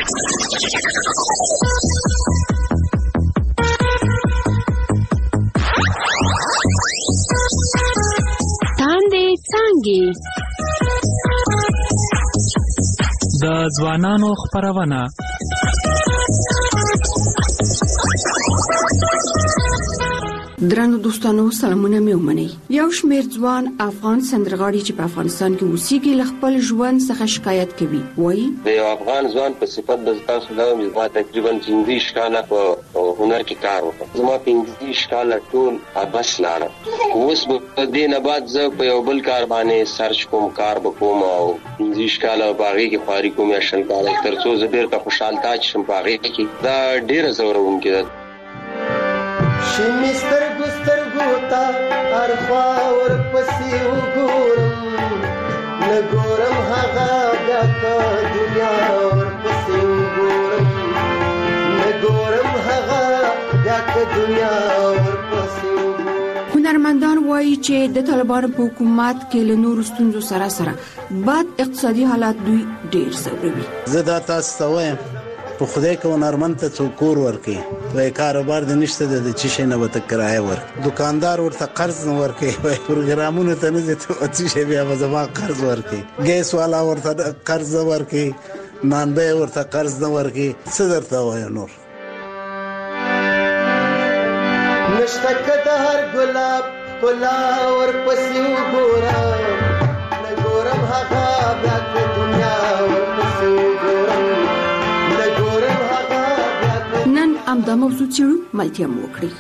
تاندې څانګې د ځوانانو خپرونه. درنو دوستانو سلامونه مې ومنئ. یو شمېر ځوان افغان سندرغاړي چې په افغانستان کې اوسېږي له خپل ژوند څخه شکایت کوي. وایي د یو افغان ځوان په صفت د تاسو دا ما تقریبا 15 کاله په هنر کې کار وکړ. زما 15 کاله ټول بس لاړه. اوس په دې نه بعد زه په یو بل کار باندې سرچ کوم، کار وکوم او 15 کاله باغې کې خواري کوم یا شل کاله ترڅو زه ډېر خوشحالتا شم باغې کې. دا ډېر زورونکې ده. شمیستر ګسترګو تا ارخوا ور پسې وګورم، نګورم هغه بیا که دنیا ور پسې وګورم، نګورم هغه بیا که دنیا ور پسې وګورم. هنرمندان وایي چې د طالبانو په حکومت کې له نورو ستونزو سره بد اقتصادي حالات دوی ډېر ځوروي. زه دا تاسو ته وایم په خدای کې هنرمند ته څوک کور ورکړي، وای کاروبار د نشته د چی شي نه وته کرایه ورکړي، دکاندار ورته قرض نه ورکړي، وای پروګرامونه ته نه ته چی شي بیا زما قرض ورکړي، ګیس والا ورته قرض ورکړي، مانبه ورته قرض نه ورکړي. څه درته وای نور نشته کده هر ګلاب ګلا ور پسې وګورم، نګورم هغه بیا که دنیا ور پسې وګورم. نن امدا موضوع چې ملتیا مو وکړي.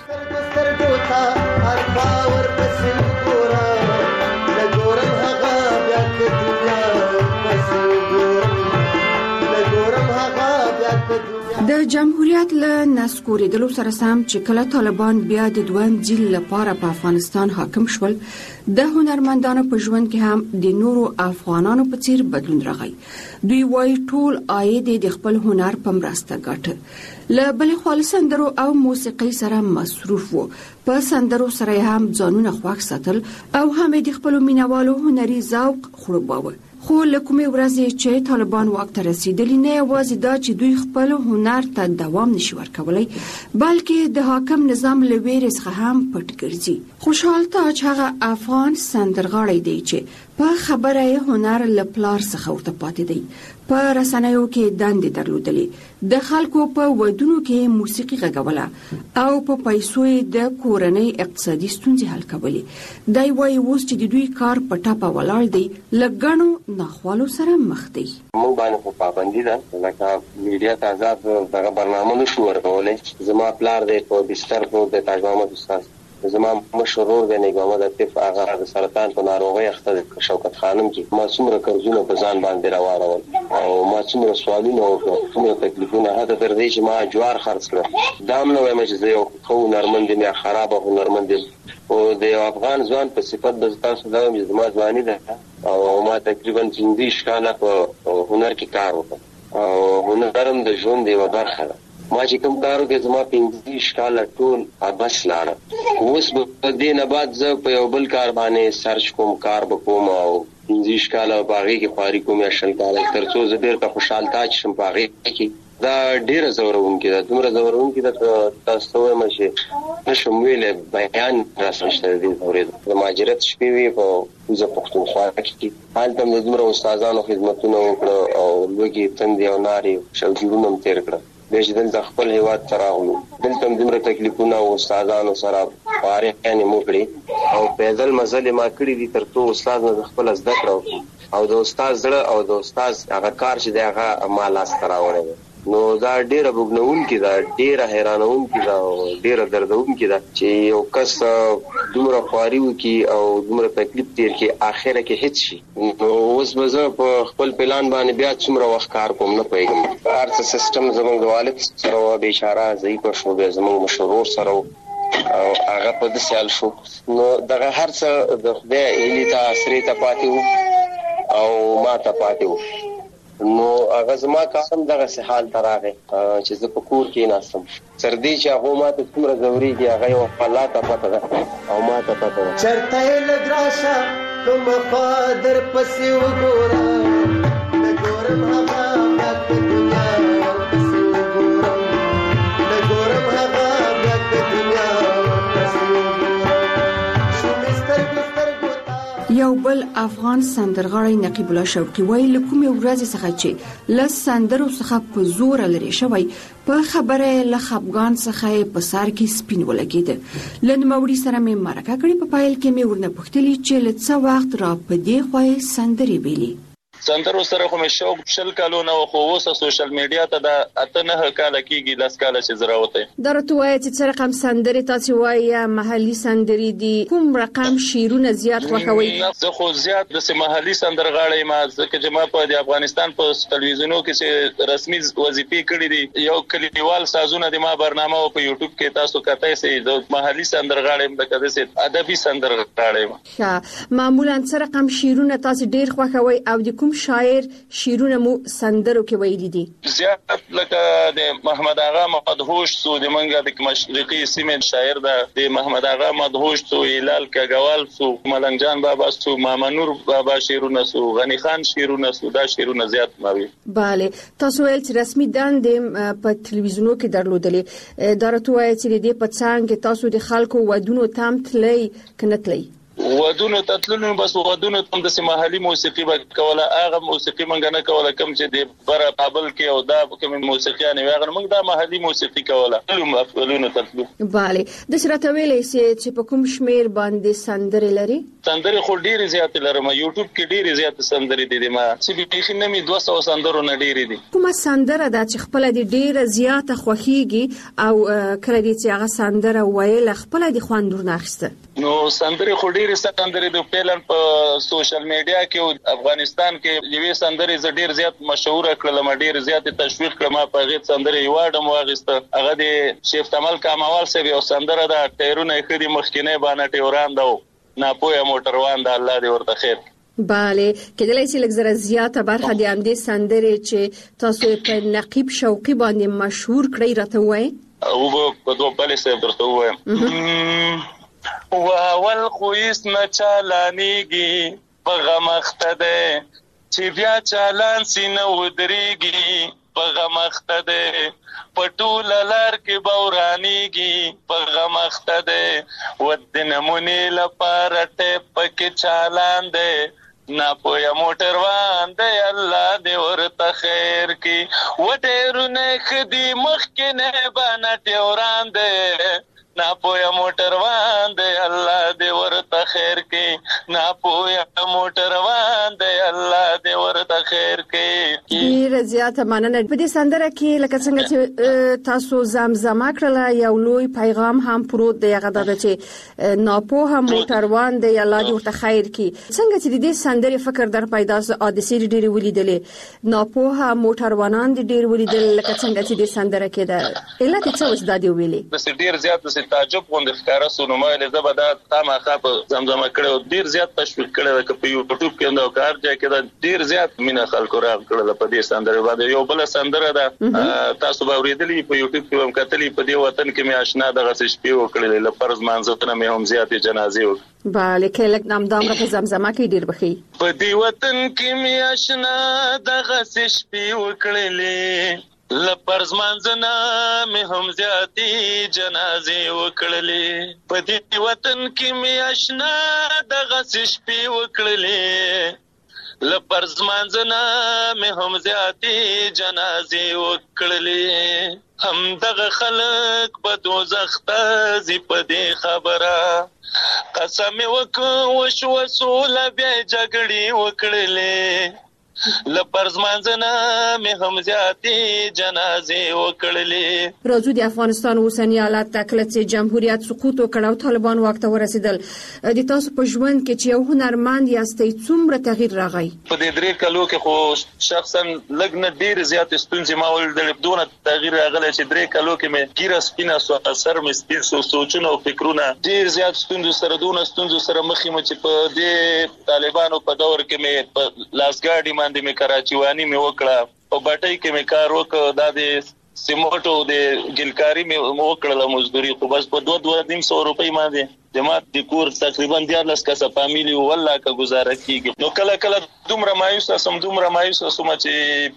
د جمهوریت له نسکورېدلو سره سم چې کله طالبان بیا د دویم ځل لپاره په افغانستان حاکم شول، د هنرمندانو په ژوند کې هم د نورو افغانانو په څیر بدلون راغی. دوی وايي ټول عاید د خپل هنر په مرسته ګټه، له بلې خوا سندرو او موسیقۍ سره مصروف وو. په سندرو سره هم ځانونه خوښ ساتل او هم د خپل مینوالو هنري ذوق خړوباوه. خو له کومې ورځې چې طالبان واک ته رسیدلی، نه یوازې دا چې دوی خپل هنر ته دوام نشي ورکولی، بلکې د حاکم نظام له ویرې څخه هم پټ ګرځي. خوشحال تاج هغه افغان سندرغاړی دی چې په خبره یې هنر له پلار څخه ورته پاتې دی. په رسنیو کې دندې درلودلې، د خلکو په ودونو کې موسیقي غږوله او په پیسو یې د کورنۍ اقتصادي ستونزې حل کولې. دی وايي اوس چې د دوی کار په ټاپه ولاړ دی، له ګڼو ناخوالو سره مخ دی. موږ باندې خو پابندي ده، لکه میډیا ته آزاد دغه برنامه نشو ورکولی. زما پلار دی په بستر پروت دی، تاج محمد استاد. زما مشرور دی نګامه د طب، هغه د سرطان په ناروغۍ اخته دی شوکت خانم کې. ما څومره قرضونه په ځان باندې راواړول او ما څومره سوالونه وکړل، څومره تکلیفونه، حتی تر دې چې ما جوار خرڅ کړ. دا هم نه وایم چې زه یو ښه هنرمند یم یا خرابه هنرمند یم. او د یو افغان ځوان په صفت د تاسو دا وایم چې زما ځواني ده او ما تقریبا 15 کاله په هنر کې کار وکړ او هنر هم د ژوند یوه برخه ده. ما چې کوم کار وکړ زما 15 کاله ټول بس لاړه. اوس په دې نه بعد زه په یو بل کار باندې سرچ کوم، کار وکوم او 15 کاله باغې کې خواري کوم یا شل کاله ترڅو زه ډېر خوشحالتا شم باغې کې. دا ډېر زورونکې ده، دومره زورونکې ده تاسو ته وایم چې نشم ویلی، بیان راسره نشته د دې اورېدو. د مهاجرت شپې وې په کوزه پښتونخوا کې، هلته هم د دومره استادانو خدمتونه وکړه او لوږې تندې او نارې شوګیرونه هم تېر کړه. بیا چې دلته خپل هیواد ته راغلو، دلته هم دومره تکلیفونه او استادانو سره فارغانې مو کړې او پیدل مزل ما کړي دي ترڅو استاد نه خپل زده کړو او د استاد زړه او د استاد هغه کار چې دی هغه ما لاس ته راوړی دی. نو دا ډیره بوګنونکې ده، ډیره حیرانونکې ده او ډیره دردونکې ده چې یو کس دومره خواري وکړي او دومره تکلیف تیر کړي، اخره کې هیڅ شي. نو اوس به زه په خپل پلان باندې بیا څومره وخت کار کوم نه پوهېږم. هر څه سیسټم زموږ د والد سره وه، بیچاره ضعیفه شو، بیا زموږ مشرور سره او هغه په داسې حال شو. نو دغه هر څه د خدای هیلې ته اسرې ته پاتې وو او ما ته پاتې وو. نو هغه زما کارم دغسې حال ته راغی چې زه په کور کې ناستم. تر دې چې هغو ما ته څومره ځورېږي هغه یو الله ته پته ده او ما ته پته ده. چېرته یې لږ راشه کومه خوا در پسې وګوره، نګورم هغه بیا که دنیا یو بل افغان سندرغاړی نقیب الله شوقي وایي له کومې ورځې څخه چې له سندرو څخه په زور لري شوی په خبره له خپګان څخه په سر کې سپین ولګید. له نوموړي سره مې مرکه کړې، په پیل کې مې ورنه پوښتلې چې له څه وخت را په دې خوای سندرې ویلي. سندرو سره خو مې شوق 20 کالونه خو اوس سوشل میډیا ته د 8 کال کېږي 10 کال چې زراوته درته وایي چې څه رقم سندرې تاسو وایي محلي سندرې دي، کوم رقم شیرونه زیات خوښوي؟ زه خو زیات د محلي سندرغاړي ما ځکه چې ما په افغانستان په ټلویزیونو کې چې رسمي وظیفې کړې دي، یو کلیوال سازونه د ما برنامه په یوټیوب کې تاسو کته سي د محلي سندرغاړي د کده سي ادبي سندرغاړي. ښه، معمولا څه رقم شیرونه تاسو ډیر خوښوي او د کوم شاعر شیرونه مو سندرو کې ویلي دي؟ زیات لکه د محمد آغا مدهوش سو د منګه د مشرقي سیمه شاعر د محمد آغا مدهوش سو هلال کګوال سو ملنګ جان بابا سو مامنور بابا شیرونه سو غنی خان شیرونه سو دا شیرونه زیات ماوي. bale تاسو ول چې رسمي دندې په ټلویزیونو کې درلودلې، درته وایي چې د پڅانګ تاسو د خلکو ودونو تام تللی کنتلی ودونو تطلون بس ودونو تم د محلي موسیقي وکوله، هغه موسیقي منګ نه کوله کوم چې د بر بابل کې او دا کوم موسیقيان وغیرہ موږ دا محلي موسیقي کوله ولونو تطلو. bale د شرته ویلې چې په کوم شمیر باندې سندرې لري؟ سندرې خو ډېر زیات لرم، یوټیوب کې ډېر زیات سندرې دي ما چې به خنمي 200 سندرو نه ډېر دي. کومه سندره دا چې خپل د ډېر زیات خوخيږي او کله دې چې هغه سندره وایي خپل د خواندور ناخسته؟ نو سندرې خو ډېر سندرې د پیلن په سوشل میډیا کې او افغانستان کې یوې سندرې ز ډېر زیات مشهور کړل، ډېر زیات تشویق کړم په غیت سندرې یواډم واغسته هغه د شیف تمل کاموال سره یو سندره دا ټیرونه خدي مخکینه باندې ټیوران دا ناپوهه موټروان دا الله دې ورته خیر. bale کله چې لږ زیاته برخه د امدې سندرې چې تاسو په نقیب شوقي باندې مشهور کړی راته وایي او په دوه بلې سره درته وایم واول خویس نه چالانیږي په غمخته ده چې بیا چالان سینه ودرېږي په غمخته ده پټول لار کې بورانیږي په غمخته ده ود نمونې لپاره ټپ کې چالان ده نا پویا موټر وان ده الله دې ورته خیر کی وډېرونه خدي مخ کې نه باندې ټوران ده نا پویا موټر وان دې الله دې ورته خیر کې نا پویا موټر وان دې الله دې ورته خیر کې. ډیر زیاته مننه. په دې سندره کې لکه څنګه چې تاسو زمزمه کړل یو لوی پیغام هم پروت دی، هغه د چې ناپوهه موټر وان دې الله دې ورته خیر کې. څنګه چې دې سندره فکر در پیدا حادثه ډیر ولیدلې ناپوهه موټر وانان دې ډیر ولیدل، لکه څنګه چې دې سندره کې ده علت څه وس د دې ویلې؟ بس ډیر زیات تعجب غوند ښکارا سونو مې له زبدا تامه په زمزمه کړو، ډیر زیات تشویق کړو چې په یوټیوب کې نو کار ځای کې ډیر زیات مینا خلکو راغ کړل په دې سندره باندې. یو بل سندره ده تاسو به اوریدلې په یوټیوب کې هم کتلې په دې وطن کې مې آشنا دغه څه شپې وکړلې ل فرض مانځتنه مې هم زیاتې جنازې وکړې. bale کله نام دام را په زمزمه کې ډیر بخي په دې وطن کې مې آشنا دغه څه شپې وکړلې لپرز منځنا مې هم زیاتې جنازې وکړلې په دې وطن کې مې آشنا دغه شپې وکړلې لپرز منځنا مې هم زیاتې جنازې وکړلې هم دغه خلک په دوزخ ته زی په دې خبره قسم وشو وسول بیا جګړې وکړلې لپرز منځنا مې هم زیاتې جنازې وکړلې. راځو د افغانستان اوسنی حالت تکله چې جمهوریت سقوط وکړ او طالبان واک ته ورسېدل، د تاسو په ژوند کې چې یو هنرمند یاستئ څومره تغییر راغی؟ په دې 3 کالو کې خو شخصا لږ نه ډیر زیات ستونزې ما ولدل، دونه تغییر راغلی چې 3 کالو کې مې ګیره سپینه سو اثر مې سپین سو سوچونه او فکرونه ډیر زیات ستونزې سره دونه ستونزې سره مخې مې چې په دې طالبانو په دور کې مې په لاسګاډي باندې مې کراچیوانی مې وکړه، په بټۍ کې مې کار وکړ، دا د سیموټو د ګلکاری مې وکړله مزدوري، خو بس په 2-2.5 روپۍ باندې جماعت د کور تقریبا 14 کسه فامیلی والله کا گزاره کیږي. نو کله کله دومره مایوس اسم چې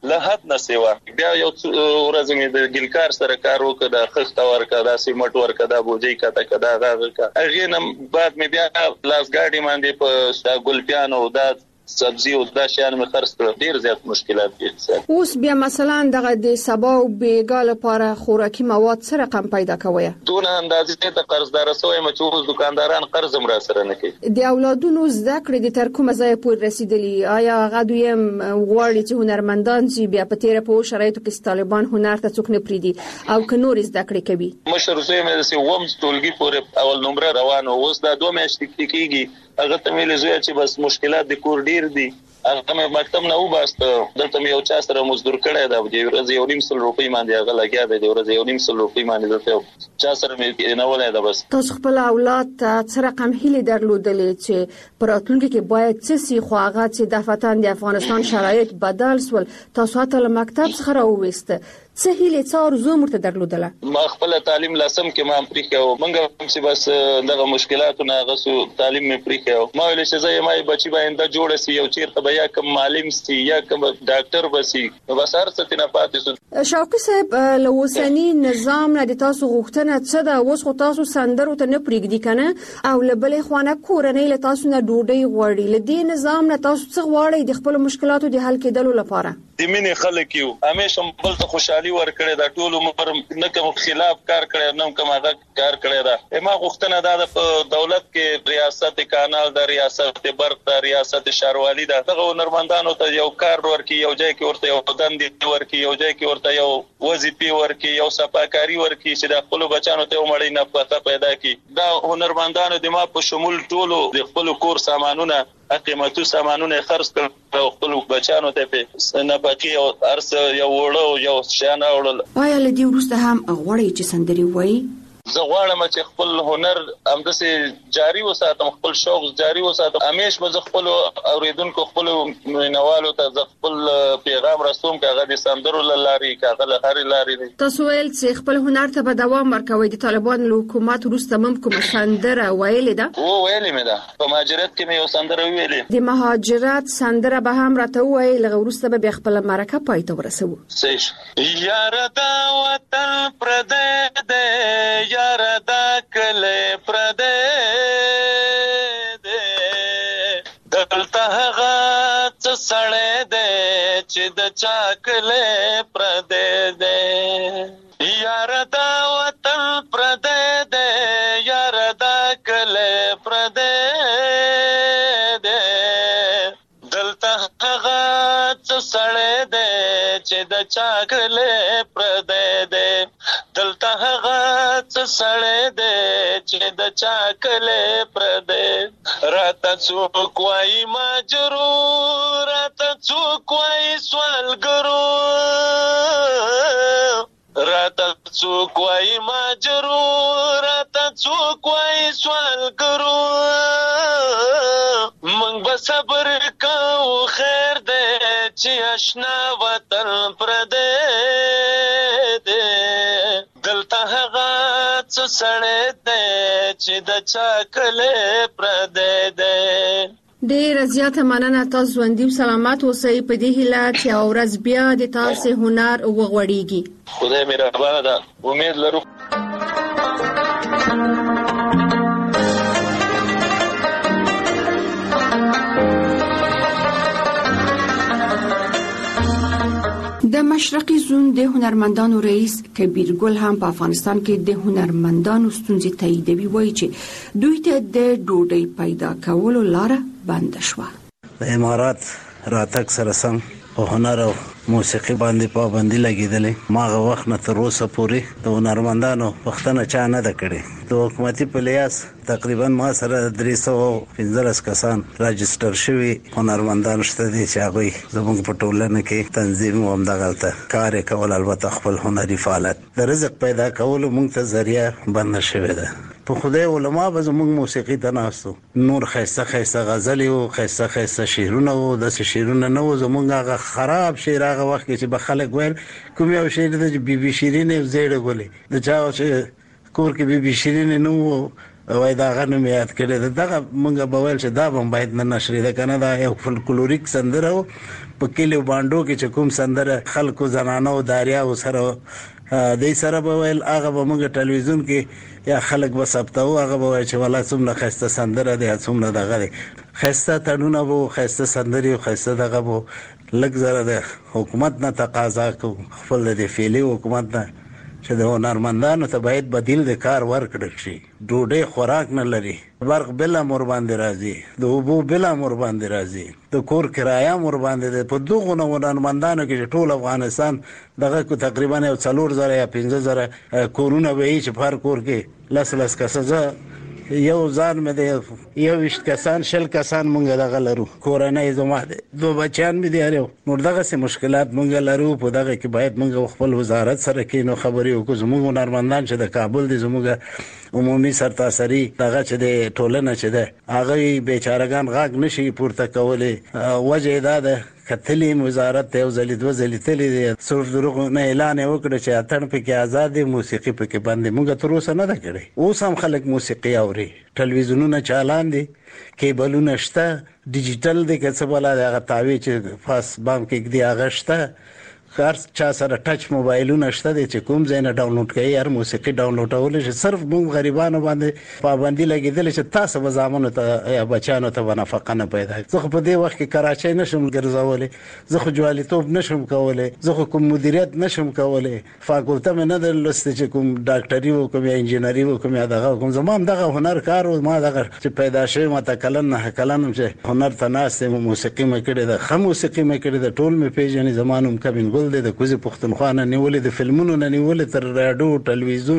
له حد نه سیوا. بیا یو ورځ مې د ګلکار سره کار وکړ، د خښته ورکړه، د سیمټ ورکړه، د بوجي کته کدا غاغه هغه نه بعد مې بیا لاس ګاډي باندې په ګلپیانو د سبزی او د شان مې خرڅ کړ. ډیر زیات مشکلات دي. اوس بیا مثلا دغه د سبا او بیګا لپاره خوراکي مواد سره کم پیدا کوي. دون اندازې ته قرضدار سوې مچوز دکانداران قرض مر سره نه کوي. د اولادونو زده کړې د تر کومه ځای پورې رسیدلی؟ آیا هغه دوی غواړي چې هنرمندان شي بیا په تیر په شرایطو کې طالبان هنر ته څوک نه پریدي او که نور زده کړې کوي؟ مشر زوی مې د ووم ټولګي پورې اول نمبر روانو، اوس دا 2 میاشتې کېږي. هغه ته مې لزوی چې بس مشکلات د کور ډیر دي. هغه مې مکتب نه وباسته، دلته مې یو چا سره مزدور کړی دا د ورځې 1.5 روپۍ باندې هغه لګیا دی، د ورځې 1.5 روپۍ باندې دلته چا سره مې نه ولای دا. بس تاسو خپل اولاد ته څه رقم هیله درلودلې چې پر راتلونکي کې باید څه سي خو هغه چې د فتن د افغانستان شرایط بدل سول، تاسو ته له مکتب څخه راوويسته، څه هیله څو ارزو مرته درلودله؟ ما خپل تعلیم لاسم کې ما پریخو، منګه چې بس دغه مشکلاتونه غسو تعلیم مې پریخو. ما ویل چې زه یې بچی باندې جوړ سي، یو چیرته بیا کوم معلم سي یا کوم ډاکټر بسي، بس هر څه نه پاتې سو. شوقي صاحب، لوسنی نظام نه د تاسو غوښتنه څه ده؟ اوس خو تاسو سندرو ته نه پریږدي کنه، او لبلې خوانه کورنۍ له تاسو نه ډوډۍ غواړي. لدې نظام نه تاسو څه غواړئ د خپل مشکلاتو د حل کېدلو لپاره؟ د مینې خلک یو همیشه بل ته خوشحالي ورکړي، دا ټول عمر نه کوم خلاف کار کړي، نه کوم هغه کار کړي. دا ما غوښتنه دا د دولت کې ریاست کانال، د ریاست برق، د ریاست شهروالي، دغه هنرمندانو ته یو کار ورکړي، یو ځای کې ورته یو دندې ورکړي، یو ځای کې ورته یو وظیفه ورکړي، یو صفاکاری ورکړي چې د خپل بچانو ته ومړي نه پته پیدا کړي. دا هنرمندانو د ما په شمول ټول د خپل کور سامانونه قیمتي سامانونه خرڅ کړل، خپل بچانو ته په نفقي او ارس یو وړو یو شان اورل. آیا لدی ورسته هم غوړی چې سندري وای؟ زه غواړم چې خپل هنر همداسې جاری وساتم، خپل شوق جاری وساتم. همیش به خپل اوریدونکو، خپل مینوالو ته خپل پیغام رسوم، کاغه د سندرو لاري، کاغه له هر لاري. تاسو ول چې خپل هنر ته به دوام ورکوي. د طالبان له حکومت وروسته کوم سندره ویلې ده؟ ویلې مې ده، په مهاجرت کې مې یو سندره ویلې. د مهاجرت سندره به هم راته وای، لغه وروسته به خپل مرکه پای ته ورسو. صحیح. یار دا وطن پردې دې، یار دا کله پردې دې، دلته هغه څه سړې دې چې د چا کله پردې دې. یار دا وطن پردې دې، یار دا کله پردې دې، دلته هغه څه سړې دې چې د چا کله پردې دې، دلته هغه څه سړې دې چې د چا کله پردې. راته څوک وایي ماجرو، راته څوک وایي سوالګرو، راته څوک وایي ماجرو، راته څوک وایي سوالګرو. موږ به صبر کوو، خیر دی چې اشنا وطن پردې دی، دلته هغه څه سړی دی چې د چا کله پردې دی. ډېر زیاته مننه. تاسو ژوندي او سلامت اوسئ. په دې هیله چې اورز بیا د تاسو هنر وغوړیږي. خدای مهربانه ده، امید لرو. د مشرقي زون د هنرمندانو رئیس کبیر ګل هم په افغانستان کې د هنرمندانو ستونزې تاییدوي، وایي چې دوی ته د ډوډۍ پیدا کولو لاره بند شوه. د امارات راتګ سره سم په هنر او موسیقي باندې پابندي لګیدلې. ماغه وخت نه تر اوسه پورې د هنرمندانو پښتنه چا نه ده کړې. د حکومتي پلیاس تقریبا ما سره 315 کسان راجستر شوي هنرمندان شته دي چې هغه زموږ په ټولنه کې تنظیم او همدغه کار کول، البته خپل هنري فعالیت د رزق پیدا کولو موږ ته ذریعہ بند شوی ده. په خدای علما به زموږ موسیقي ته ناستو، نور خیسته خیسته غزل او خیسته خیسته شعرونه او د شعرونه نو زموږ هغه خراب شعر هغه وخت کې چې به خلک ویل کوم یو شعر د بیبي شیرین زیړه ګولې د چا چې کور کې بیبي شیرین نو وای دا غنم یاد کړي دغه مونږ به ویل چې دا هم باید نه نشري ده کنه. دا یو فولکلوریک سندره په کلیو باندو کې چې کوم سندره خلکو زنانو داریاو سره د سره به ویل هغه به موږ ټلویزیون کې یا خلک به ثبتو هغه به وایي چې ولا څومره خسته سندره دی څومره دغه دی خسته تړونه وو خسته سندري خسته دغه وو لږ زره د حکومت نه تقاضا کو خپل د فعلی حکومت نه چې د هنرمندانو ته باید بدیل د کار ورکړل شي ډوډۍ خوراک نه لري برق بل امر باندې راځي د اوبو بل امر باندې راځي د کور کرایه امر باندې په دغه هنرمندانو کې ټول افغانستان دغه کو تقریبا 4000 یا 15000 کورونه وي چې پر کور کې لس کسه یو ځان مې د یو وشت کسان شل کسان مونږ دغه لرو کورنۍ زما دو بچیان مې دي نو دغه سه مشکلات مونږ لرو په دغه کې باید مونږ خپل وزارت سره کې نو خبرې وکړو زموږ هنرمندان چې د کابل دي زموږ عمومي سرتاسري دغه چې د ټولنه چې ده هغه بیچارهګان غاګ نشي پورته کولې وجه دا ده کتلی وزارت ته وزلی دو زلی تلی سر دروغ نه اعلان وکړ چې اتن په کې آزادي موسیقي په کې باندې موږ تر اوسه نه ده کړې اوس هم خلک موسیقي اوري ټلویزیونونه چالان دي کیبلونه شته ډیجیټل دي که څه بل هغه تاوی چې فاس بام کې دی هغه شته هر چا سره ټچ موبایلونه شته دي چې کوم ځای نه ډاونلوډ کوي هر موسیقي ډاونلوډول شي صرف موږ غریبانو باندې پابندي لګیدل چې تاسو به زامنو ته یا بچانو ته ونفقه نه پیدا زه په دې وخت کې کراچۍ نشم ګرځولې زه خو جواليتوب نشم کولای زه خو کوم مدیریت نشم کولای فاکولټه مې نه درلسته چې کوم ډاکټري او کوم انجینری او کوم دغه کوم زمام دغه هنر کار او ما دغه چې پیدا شوی ما تکلن نه کلن چې هنر تناسب موسیقي مې کړې ده خو موسیقي مې کړې ده ټول مې پیژنې زمانوم کبین د کوزي پښتونخوا نه نیولې د فلمونو نه نیولې تر رادیو ټلویزیون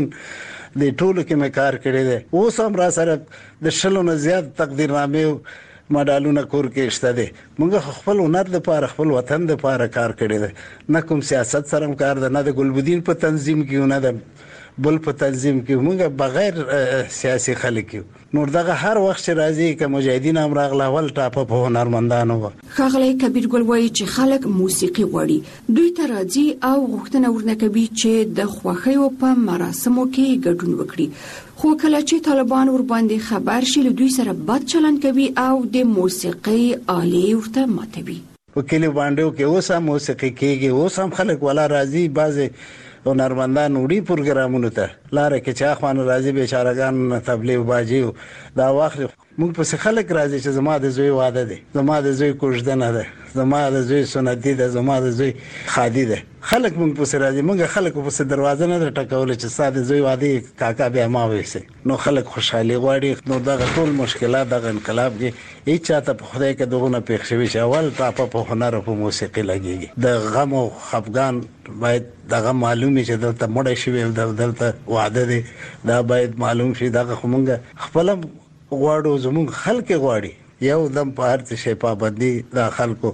د ټولو کې مې کار کړی دی اوس هم را سره د شلو نه زیات تقدیرنامې مډالونه کور کې شته دي موږ خپل هنر د لپاره خپل وطن د لپاره کار کړی دی نه کوم سیاست سره کار ده نه د ګلبدین په تنظیم کې نه ده بل په تنظیم کې موږ بغیر سیاسي خلک نور دغه هر وخت چې راځي ک مجاهدین هم راغله ول ټاپ په هنرمندانو خغلی کبیر ګل وایي چې خلک موسیقي غواړي دوی ته راځي او غوښتنه ورنه کوي چې د خوښیو په مراسمو کې ګډون وکړي خو کله چې طالبان ور باندې خبر شي دوی سره بد چلند کوي او د موسیقي آلې ورته ماتوي په کلی باندې کې اوس هم موسیقي کېږي اوس هم خلک ولا راځي بعضي هنرمندان وړي پروګرامونو ته لاره کې چې اخوان راځي بیچارهګان تبلیغ باجی دا واخ موږ په خلک راځي چې زما د زوی واده دي زما د زوی کوژدنه ده زما د زوی سنتي ده زما د زوی خادي ده خلک موږ په راځي موږ خلک په دروازه نه ټکول چې ساده زوی واده کاکا بیا ما وېسي نو خلک خوشحالي غواړي نو دا ټول مشکلات د انقلاب کې هیڅ چاته په خدای کې دغه نه پېښ شوی چې اول ټاپه په هنر او په موسیقي لګيږي د غم او خفګان باید دغه معلومي چې دلته مړ شي دلته وعده دي دا باید معلوم شي دغه خمونګه خپل غواړو زموږ خلک غواړي یو دم په هر څه پابندي د خلکو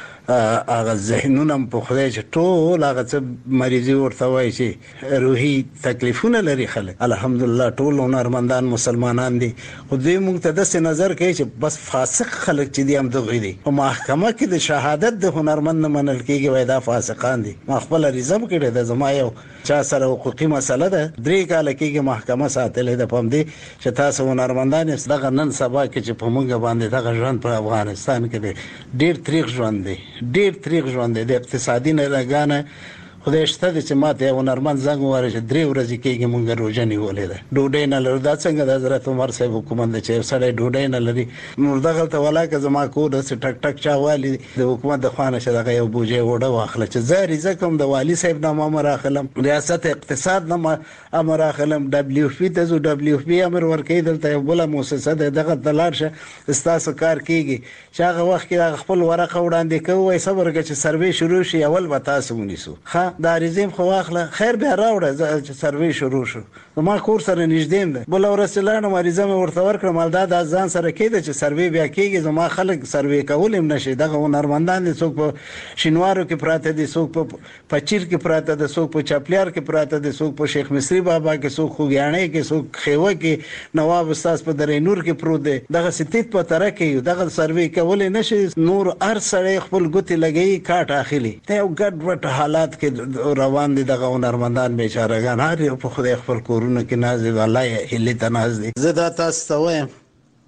هغه ذهنونه په خدای چې ټول هغه څه مریضي ورته وایي چې روحي تکلیفونه لري خلک الحمدلله ټول هنرمندان مسلمانان دي خو دوی موږ ته داسې نظر کوي چې بس فاسق خلک چې دي هم دغه دي په محکمه کې د شهادت د هنرمند نه منل کېږي وای دا فاسقان دي ما خپل ریزم کړی د زما یو چا سره حقوقي مسله ده 3 کال کېږي محکمه ساتلې ده پم دي چې تاسو هنرمندان دغه نن سبا کې چې په موږ باندې دغه ژوند په افغانستان کې ډېر تاریخ ژوند دی ډېر تاریخ ژوند دی د اقتصادي نه لګانه خدای شته چې ماته هنرمند زنګ واره چې 3 ورځې کېږي مونږ روزه نیولې ده ډوډۍ نه لرو دا څنګه د حضرت عمر صاحب حکومت چې سړی ډوډۍ نه لري نور دغه ته ولاکه زما کو د ټک ټک چا والی د حکومت د خوانه شدغه یو بوجه وړه واخله چې زه ریزه کوم د والی صاحب نامه مراخلم ریاست اقتصاد نامه امراخلم دبليو پی ته زو دبليو پی امر ورکې دلته یو بل مؤسسه دغه دلارشه استاسو کار کیږي چې هغه وخت کې خپل ورقه وړاندې کوي صبر کې چې سروې شروع شي اول به تاسو ونیسو دا ریزم خو واخله خیر به راوړه چې سروې شروع شو ما کور سره نږدې ده بل ورسلانه مریضه مې ورته ورکړم مالدا د ځان سره کېده چې سروې بیا کېږي زما خلک سروې کول هم نشي دغه هنرمندان دي څوک په شینوارو کې پراته دي څوک په پچیر کې پراته دي څوک په چپلیار کې پراته دي څوک په شیخ مصری بابا کې څوک خوګیاڼې کې څوک خیوه کې نواب استاد په درې نور کې پروت دي دغه ستیت په تر کې دغه سروې کول نشي نور هر سړی خپل ګوتی لګي کاټ اخلي ته ګډ وډ حالات کې روان دي دغه هنرمندان بیچارهګان هر په خدای خپل کورونه کې ناز دی الله هلي تناز دي زه دا تاسو ته وایم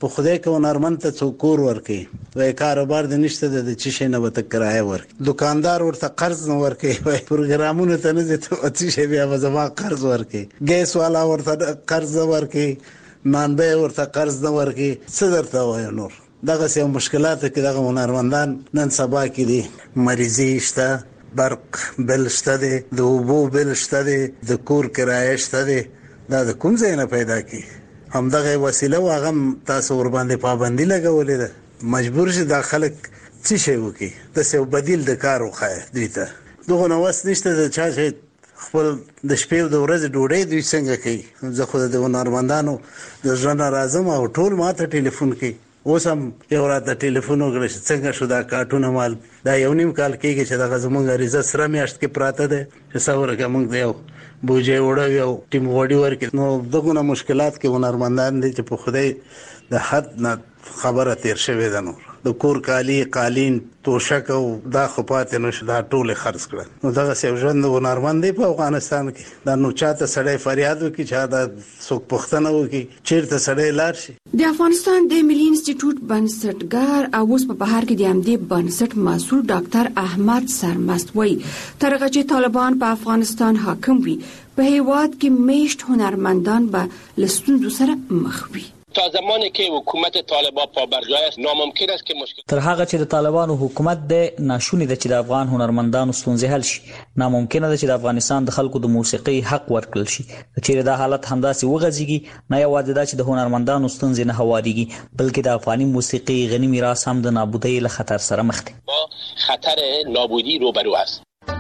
په خدای کې هنرمند ته څوک کور ورکي وای کاروبار د نشته د چی شي نه وته کرایه ورکي دکاندار ورته قرض نه ورکي وای پروګرامونه ته نه ته اتی شي بیا وځما قرض ورکي ګیس والا ورته قرض ورکي منبع ورته قرض نه ورکي څه درته وای نور دغه سه مشکلات کې دغه هنرمندان نن سبا کې دي مریضي شته برق بل شته دي د اوبو بل شته دي د کور کرایه شته دي دا د کوم ځای نه پیدا کی هم دغه وسیله واغه تاسو ور باندې پابندي لګولې ده مجبور شي داخله څه شی وکي د څه بدیل د کار وخای دی ته دغه نو واس نشته د چا شي خپل د شپې او د ورځې ډوډۍ دوی څنګه کوي زه خو د هنرمندانو د ژوند راځم او ټول ماته ټلیفون کوي اوس هم یو راته ټلیفون وکړ چې څنګه شو دا کارټونه مال دا یو نیم کال کېږي چې دغه زمونږ ریزه سره میاشت کې پراته ده چې څورګه موږ دیو بوجي وړو یو ټیم وړي ورکې نو دغه مشکلات کې هنرمندان دي چې په خدای د حد نه خبره تیر شوی ده نو د کور کالی قالین توشک او دا خپات نو شدا ټول خرڅ کړل نو دغه سیو ژوند هنرمند دی په افغانستان کې دا نو چاته سړی فریاد وکي چا دا څوک پښتنه وکي چیرته سړی لار شي د افغانستان د ملي انسټیټیوټ بنسټګر او اوس په بهر کې د امدی بنسټ مسؤل ډاکټر احمد سرمست وایي ترغه چې طالبان په افغانستان حاکم وي په هیواد کې میشت هنرمندان به لستوندو سره مخ وي تا زمانی که حکومت طالبان پابرجای است ناممکن است که مشکل تر هغه چې د طالبانو حکومت د ناشونی د چې د افغان هنرمندانو ستونزې حل شي ناممکن ده چې د افغانستان د خلکو د موسیقي حق ورکړل شي چې دا حالت همداسې وغځيږي نه یوازې دا چې د هنرمندانو ستونزې نه هواريږي بلکې د افغاني موسیقي غني میراث هم د نابودۍ له خطر سره مخ دی با خطر نابودی روبرو است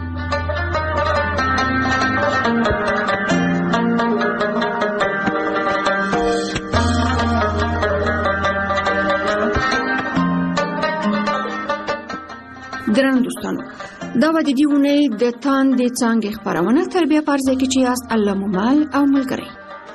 درنو دوستانو دا و د دې ونې د تاندې څنګه خبرونه تر بیا پرځه کې چې یاست الله مومل او ملګری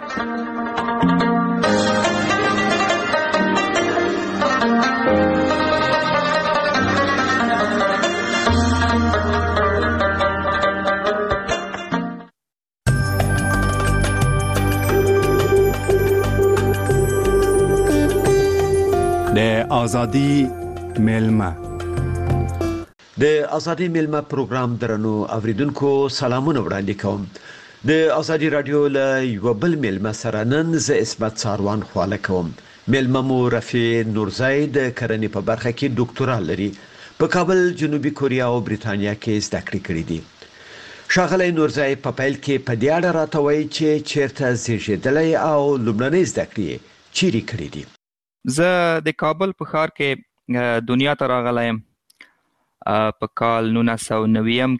د ازادي ملما د ازادي ملما پروګرام درنو اوریدونکو سلامونه وړاندې کوم د ازادي رادیو له یو بل ملما سره نن ز اسمت ساروان خواله کوم ملما مو رفیع نورزای د کرنې په برخه کې ډاکټورا لري په کابل جنوبي کوریا او بریتانیا کې زده کړې کړې دي شاغلی نورزای په پیل کې په دې اړه راته وایي چې چیرته زیږېدلی او لومړنۍ زده کړې چیرې کړې دي زه د کابل په ښار کې دنیا ته راغلی یم په کال 1990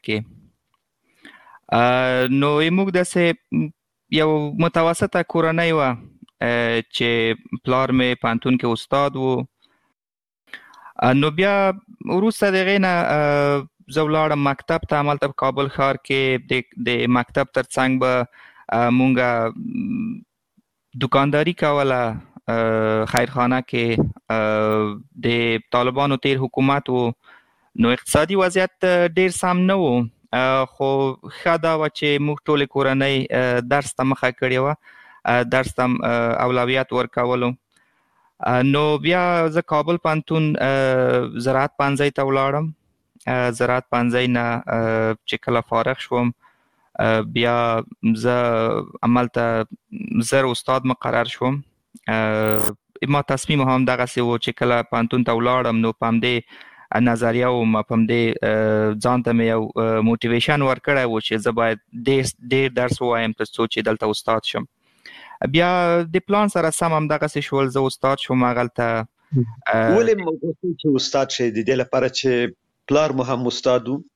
کې نو موږ داسې یو متوسطه کورنۍ وه چې پلار مې پوهنتون کې استاد و نو بیا وروسته د هغې نه زه ولاړم مکتب ته همالته په کابل ښار کې د مکتب تر څنګ به مونږ دکانداري کوله خیرخانه کې د طالبانو تیر حکومت و نو اقتصادي وضعیت ډیر سم نه و خو ښه دا وه چې موږ ټولې کورنۍ درس ته مخه کړې وه درس ته اولویت ورکولو نو بیا زه کابل پوهنتون زراعت پوهنځي ته ولاړم زراعت پوهنځي نه چې کله فارغ شوم بیا زه همالته زر استاد مقرر شوم ما تصمیم هم دغسې و چې کله پوهنتون ته ولاړم نو په همدې نظریه و ما په همدې ځان ته مې یو موټیویشن ورکړی و چې زه باید ډېر درس ووایم تر څو چې دلته استاد شم بیا د پلان سره سم همدغسې شول زه استاد شوم هغلته ولې موضوع چې استاد شئ د دې لپاره چې پلار مو هم استاد و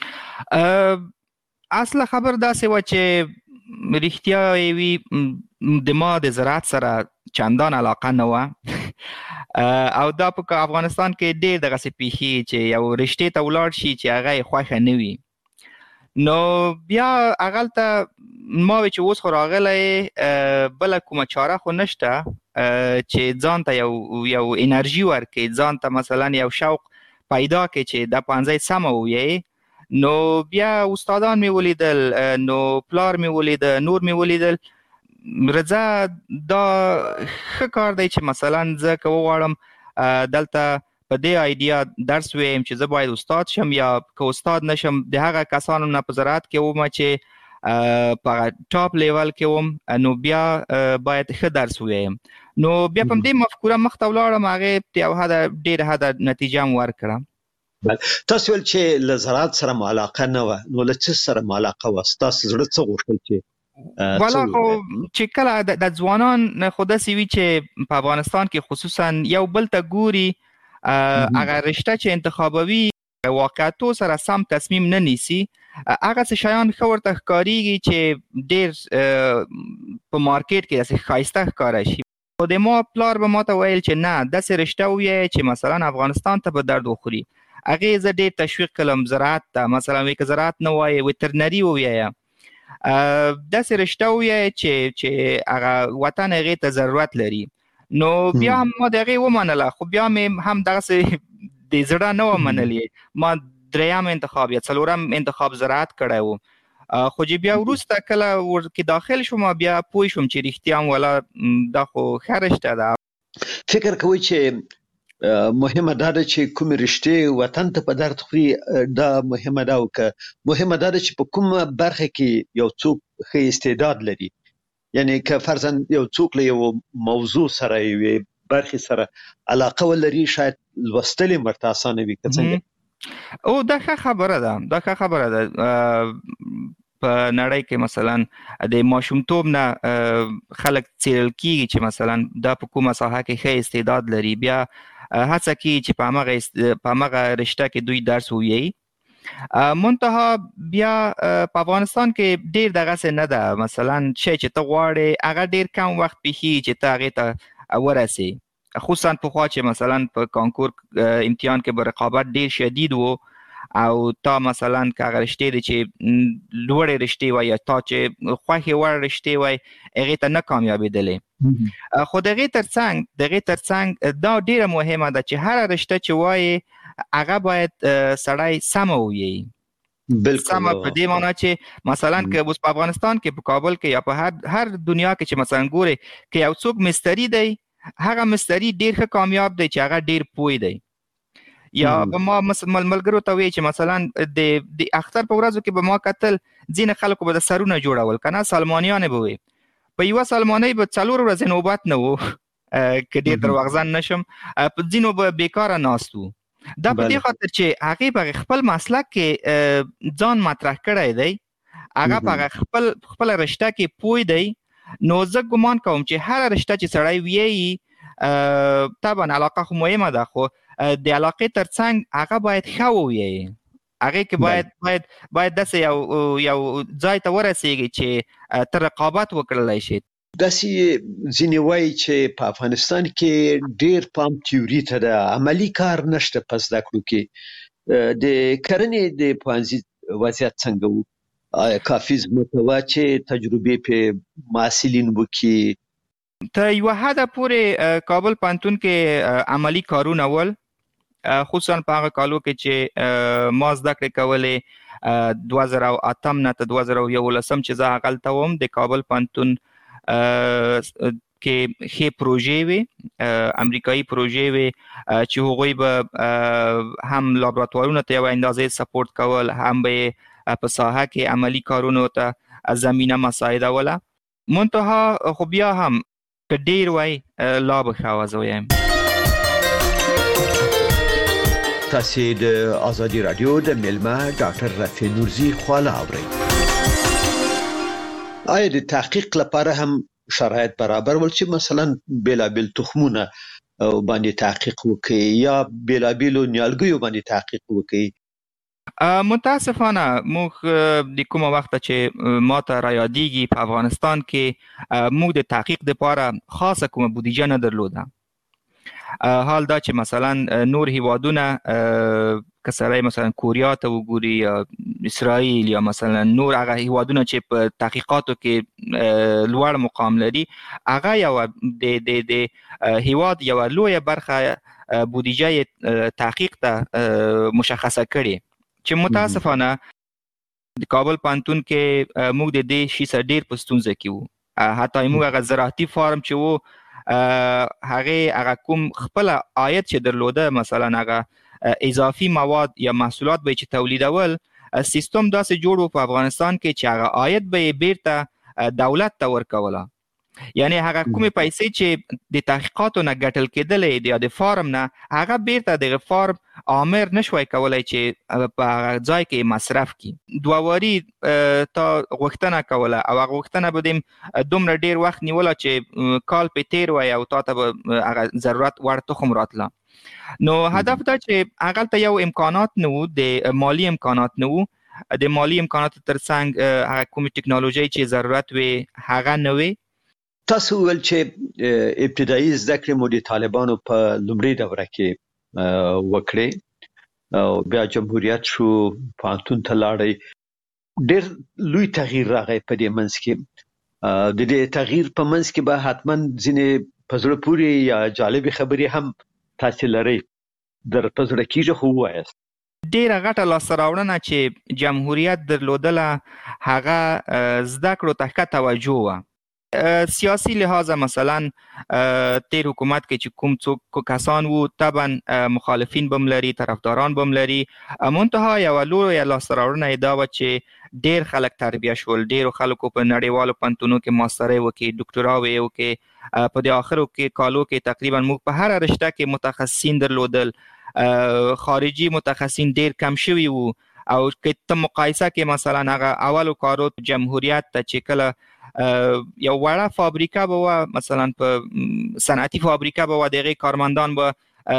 اصله خبر داسې وه چې رښتیا یې وي د ما د زراعت سره چندان علاقه نه وه او دا په افغانستان کې ډېر دغسې پیښې چې یو رشتې ته ولاړ شي چې هغه یې خوښه نه وي نو بیا هغلته ما وی چې اوس خو راغلی بله کومه چاره خو نشته چې ځان ته یو انرژي ورکړي ځان ته مثلا یو شوق پیدا کړي چې دا پوهنځی سمه وویې نو بیا استادان مې ولیدل نو پلار مې ولید نور مې ولیدل رضا دا ښه کار دی چې مثلا زه که وغواړم دلته په دې آیډیا درس ویم چې زه باید استاد شم، یا که استاد نشم د هغه کسانو نه په زراعت کې وم چې په ټاپ لیول کې وم، نو بیا باید ښه درس ویم. نو بیا په دې مفکوره مخته ولاړم، هغې یو ډېره حده نتیجه هم ورکړه. تاسو ویل چې له زراعت سره مو علاقه نه وه، نو له څه سره مو علاقه وه؟ ستاسو زړه څه غوښتل چې والا خو چې کله د ځوانان خو داسې وي چې په افغانستان کې خصوصا یو بل ته ګوري، هغه رشته چې انتخابوي واقعیتو سره سم تصمیم نه نیسي، هغه څه شیان ښه ورته ښکارېږي چې ډېر په مارکیټ کې داسې ښایسته ښکاره شي. خو د ما پلار به ماته ویل چې نه، داسې رشته ووایه چې مثلا افغانستان ته به درد وخوري. هغې زه ډېر تشویق کړم زراعت ته، مثلا وایي که زراعت نه وایې ویترنري ووایه، داسې رشته ووایه چې هغه وطن هغې ته ضرورت لري. نو بیا هم ما د هغې ومنله، خو بیا مې هم دغسې د زړه نه وه منلې. ما دریم انتخاب یا څلورم انتخاب زراعت کړی و، خو چې بیا وروسته کله ورکې داخل شوم بیا پوه شوم چې رښتیا هم والا دا خو ښه رشته ده. فکر کوئ چې مهمه دا ده چې کومې رشتې وطن ته په درد خوري، دا مهمه ده، او که مهمه دا ده چې په کومه برخه کې یو څوک ښه استعداد لري، یعنی که فرضاً یو څوک له یو موضوع سره یوې برخې سره علاقه ولري، شاید لوستل یې ورته اسانه وي. که څنګه؟ او دا ښه خبره ده، په نړۍ کې مثلا د ماشومتوب نه خلک څېړل کېږي چې مثلا دا په کومه ساحه کې ښه استعداد لري، بیا هڅه کوي چې په همغه رشته کې دوی درس ووایي. منتها بیا په افغانستان کې ډېر دغسې نه ده، مثلا شی چې ته غواړې هغه ډېر کم وخت پېښېږي چې ته هغې ته ورسې، خصوصا پخوا چې مثلا په کانکور امتحان کې به رقابت ډېر شدید و، او تا مثلا که هغه رشتې دی چې لوړې رشتې وای یا تا چې خوښې وړ رشتې وای هغې ته نه کامیابېدلې. خو د هغې ترڅنګ دا ډېره مهمه ده چې هره رشته چې وایې هغه باید سړی سمه ووایي. سمه په دې معنا چې مثلا که اوس په افغانستان کې په کابل کې یا په هر دنیا کې چې مثلا ګورې که یو څوک مستري دی، هغه مستري ډېر ښه کامیاب دی چې هغه ډېر پوه دی. یا به ما ملګرو ته وایي چې مثلا د اختر په ورځو کې به ما کتل ځینې خلکو به د سرونه جوړول، که نه سلمانیانې به وي، په یوه سلمانۍ به 4 ورځې نوبت نه و، که ډېر درواغجن نشم، په ځینو به بیکاره ناست وو. دا په دې خاطر چې هغې په خپل مسلک کې ځان مطرح کړی دی، هغه په خپله رشته کې پوه دی. نو زه ګمان کوم چې هره رشته چې سړی ویایي، طبعا علاقه خو مهمه ده، خو د علاقې ترڅنګ هغه باید ښه ووایي، هغې کې باید داسې یو ځای ته ورسېږي چې ته رقابت وکړلی شي. داسې ځینې وایي چې په افغانستان کې ډېر پام تیوري ته ده، عملي کار نشته په زده کړو کې. د کرنې د پوهنځي وضعیت څنګه و؟ آیا کافي ځمکه وه چې تجربې پې محصلین وکړي؟ تر یوه حده پورې کابل پوهنتون کې عملي کارونه ول، خصوصا په هغه کالو کې چې ما زده کړې کولې 2008 نه تر 2011 چې زه هغلته وم. د کابل پوهنتون کې ښې پروژې وې، امریکایي پروژې وې چې هغوی به هم لابراتوارونو ته یوه اندازې سپورټ کول، هم به په ساحه کې عملي کارونو ته زمینه مساعدوله. منتها خو بیا هم که ډېر وای لا به ښه وه، زه وایم. تاسې د ازادي راډیو د میلمه ډاکټر رفیع نورزي خواله اورئ. آیا د تحقیق لپاره هم شرایط برابر ول چې مثلا بیلابیل تخمونه باندې تحقیق وکړي یا بیلابیلو نیالګیو باندې تحقیق وکړي؟ متاسفانه موږ د کومه وخته چې ما ته را یادېږي په افغانستان کې موږ د تحقیق دپاره خاصه کومه بودیجه نه درلوده. حال دا چې مثلا نور هیوادونه که سړی مثلا کوریا ته وګوري یا اسرائیل یا مثلا نور هغه هیوادونه چې په تحقیقاتو کې لوړ مقام لري، هغه یوه د هیواد یوه لویه برخه بودیجه تحقیق ته مشخصه کړې، چې متاسفانه د کابل پوهنتون کې موږ د دې شي سره ډېر په ستونزه کې وو. حتی موږ هغه زراعتي فارم چې وو هغه کوم خپل عاید چې درلوده مثلا هغه اضافي مواد یا محصولات به چې تولیدول سیستم داسې جوړ و په افغانستان کې چې هغه عاید به بیرته دولت ته ورکوله. یعنی هغه کومې پیسې چې د تحقیقاتو نه ګټل کېدلې یا د فارم نه هغه بیرته دغه فارم عامر نشوي کولای چې په ځای کې مصرف کړي. دوواري تا غوښتنه کوله او هغه غوښتنه به دومره ډیر وخت نیوله چې کال په تیر وای او تا ته هغه ضرورت وړ تخم راتله. نو هدف دا چې هغه ته یو امکانات نه وو، د مالی امکانات نه وو، د مالی امکانات ترڅنګ هغه کومې ټکنالوژي چې ضرورت وي هغه نه وي. تاسو ول چې ابتدایي زده کړې مو د طالبانو په لومړۍ دوره کې وکړې او بیا جمهوریت شو، پانتون ته لاړې، ډېر لوی تغییر راغی په دې منځ کې. د دې تغییر په منځ کې به حتما ځینې په زړه پورې یا جالبې خبرې هم تاسو لرئ، در په زړه کېږي خو ووایاست. ډیره غټه لاسته راوړنه چې جمهوریت درلودله هغه زده کړو ته ښه توجه وه. سیاسی لحاظه مثلا تیر حکومت کې چې کوم څوک کسان وو طبعا مخالفین بم لري، طرفداران بم لري، منتها یو لویه لاسته راوړنه دا و چې ډیر خلک تربیه شول، ډیرو خلکو په نړیوالو پوهنتونونو کې ماسترۍ وکړي، ډاکټراوې وکړي، په دې اخرو کې کالو کې تقریبا موږ په هر رشته کې متخصصین درلودل، خارجي متخصصین ډیر کم شوي وو. او که ته مقایسه کې مثلا هغه اولو کارو جمهوریت ته چې کله یو وړه فابریکه به و، مثلا په صنعتي فابریکه به و، دغه کارمندان به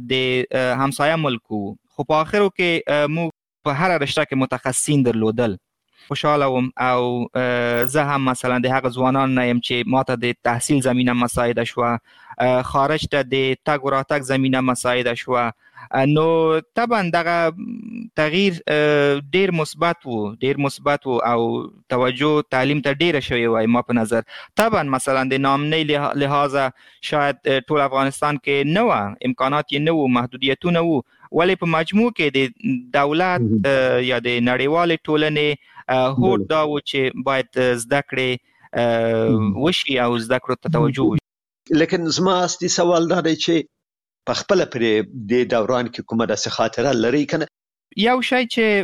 د همسایه ملک وو، خو په اخرو کې موږ په هر رشته کې متخصصین درلودل. خوشاله وم او زه هم مثلا د هغه ځوانان نه یم چې ماته د تحصیل زمینه مساعده شوه، خارج ته د تګ و راتګ زمینه مساعده شوه. نو طبعا دغه تغییر ډیر مثبت وو او توجه تعلیم ته ډیره شوی وای ما په نظر. طبعا مثلا د نامنۍ لحاظه شاید ټول افغانستان کې نه و، امکانات یې نه وو، محدودیتونه وو، ولی په مجموع کې د دولت یا د نړیوالې ټولنې هوډ دا و چې باید زده کړې وشي او زده کړو ته توجه وشي. لیکن زما اصلي سوال دا دی چې په خپل پرې د دوران کې کومه داسې خاطره لري کنه؟ یو شی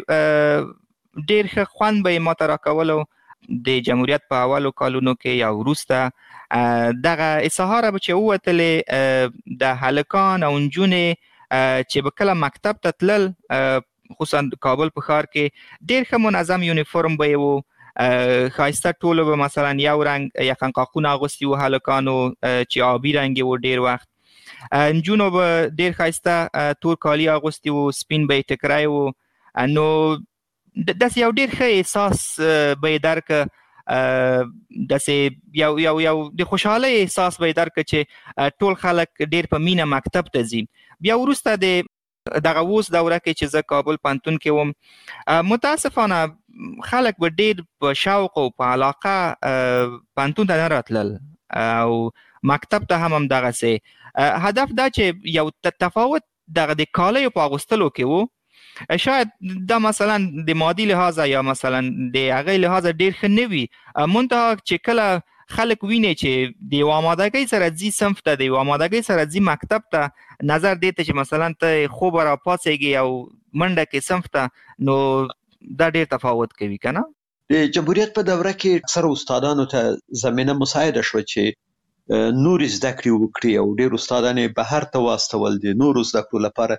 چې ډیر ښه خوند به یې ماته راکولو د جمهوریت په اولو کالونو کې یا وروسته دغه اصحاره به چې ووتلې د هلکان او نجونې چې به کله مکتب ته تلل، خصوصا کابل په ښار کې ډیر ښه منظم یونیفورم به یې و، ښایسته ټولو به مثلا یو رنګ یقنقاقونه اغوستي وو هلکانو چې آبي رنګ یې و، ډیر وخت نجونو به ډیر ښایسته تور کالي اغوستي وو، سپین به یې ټکری وو. نو داسې یو ډیر ښه احساس به یې درکه، داسې یو د خوشحالۍ احساس به یې درکه چې ټول خلک ډیر په مینه مکتب ته ځي. بیا وروسته د دغه اوس دوره کې چې زه کابل پوهنتون کې وم، متاسفانه خلک به ډیر په شوق او په علاقه پوهنتون ته نه راتلل او مکتب ته هم همدغسې. هدف دا چې یو تفاوت دغه د کالیو په اغوستلو کې وو، شاید دا مثلا د مادي لحاظه یا مثلا د هغې لحاظه ډیر ښه نه وي، منتها چې کله خلک ویني چې د یو آمادګۍ سره ځي صنف ته، د یو آمادګۍ سره ځي مکتب ته، نظر دی ته چې مثلا ته خوبه راپاڅېږي او منډه کې صنف ته، نو دا ډیر تفاوت کوي که نه؟ د جمهوریت په دوره کې اکثره استادانو ته زمینه مساعده شوه چې نورې زده کړې وکړي او ډېر استادان یې بهر ته واستول د نورو زده کړو لپاره.